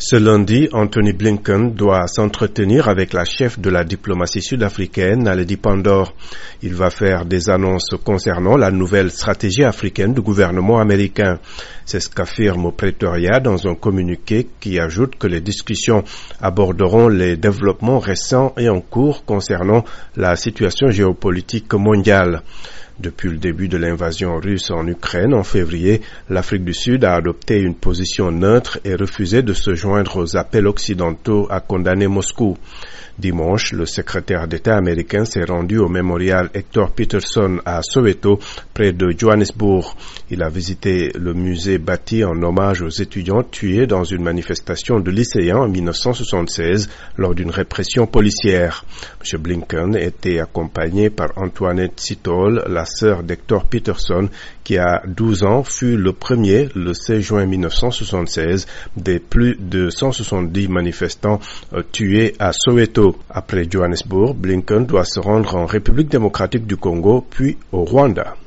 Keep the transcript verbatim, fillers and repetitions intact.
Ce lundi, Anthony Blinken doit s'entretenir avec la chef de la diplomatie sud-africaine, Naledi Pandor. Il va faire des annonces concernant la nouvelle stratégie africaine du gouvernement américain. C'est ce qu'affirme au Pretoria dans un communiqué qui ajoute que les discussions aborderont les développements récents et en cours concernant la situation géopolitique mondiale. Depuis le début de l'invasion russe en Ukraine en février, l'Afrique du Sud a adopté une position neutre et refusé de se joindre aux appels occidentaux à condamner Moscou. Dimanche, le secrétaire d'État américain s'est rendu au mémorial Hector Peterson à Soweto, près de Johannesburg. Il a visité le musée bâti en hommage aux étudiants tués dans une manifestation de lycéens en mille neuf cent soixante-seize lors d'une répression policière. M. Blinken était accompagné par Antoinette Sitole, la sœur d'Hector Peterson, qui à douze ans fut le premier, le seize juin mille neuf cent soixante-seize, des plus de cent soixante-dix manifestants euh, tués à Soweto. Après Johannesburg, Blinken doit se rendre en République démocratique du Congo, puis au Rwanda.